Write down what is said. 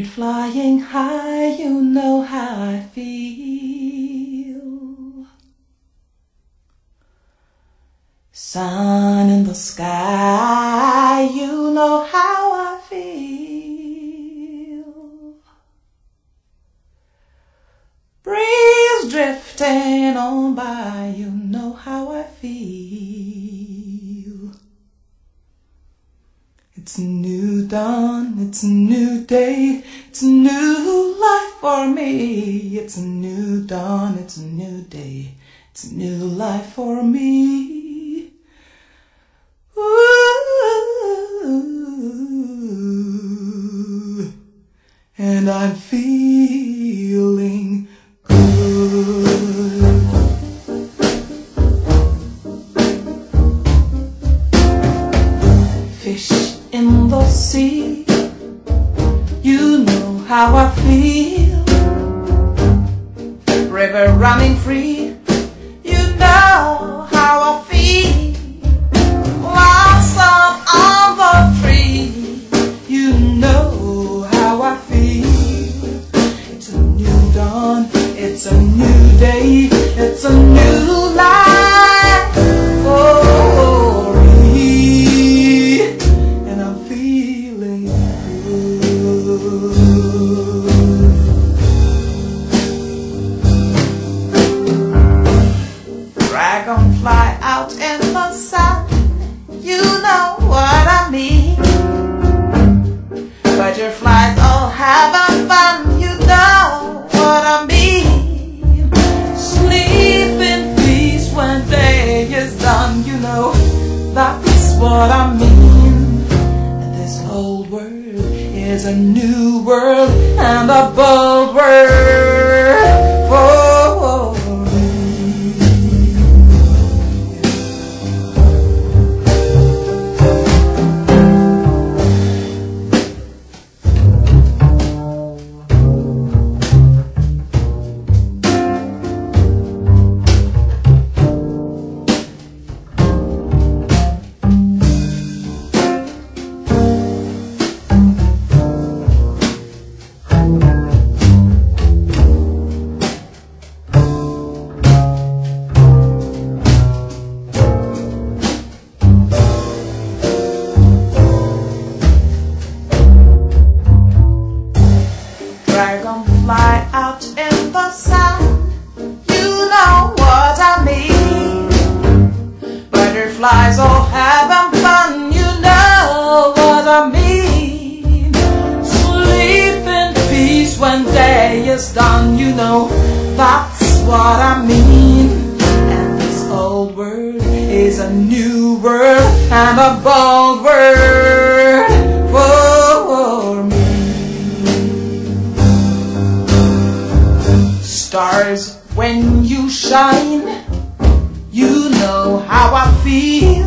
flying high, you know how I feel. Sun in the sky, you know how I feel. Breeze drifting on by, you know how I feel. It's a new dawn, it's a new day, it's a new life for me. It's a new dawn, it's a new day, it's a new life for me. Ooh, and I'm feeling good. Fish in the sea, you know how I feel. River running free, you know how I feel. Blossom on the tree, you know how I feel. It's a new dawn, it's a new day, it's a new life for me. And I'm feeling good. Dragonfly out in the sun, you know what I mean. Butterflies all having fun, you know what I mean. Sleep in peace when day is done, you know that's what I mean. And this old world is a new world and a bold world for me. Dragonfly out in the sun, you know what I mean. Butterflies all having fun, you know what I mean. Sleep in peace when day is done, you know that's what I mean. And this old world is a new world and a bold world for me. Stars, when you shine, you know how I feel.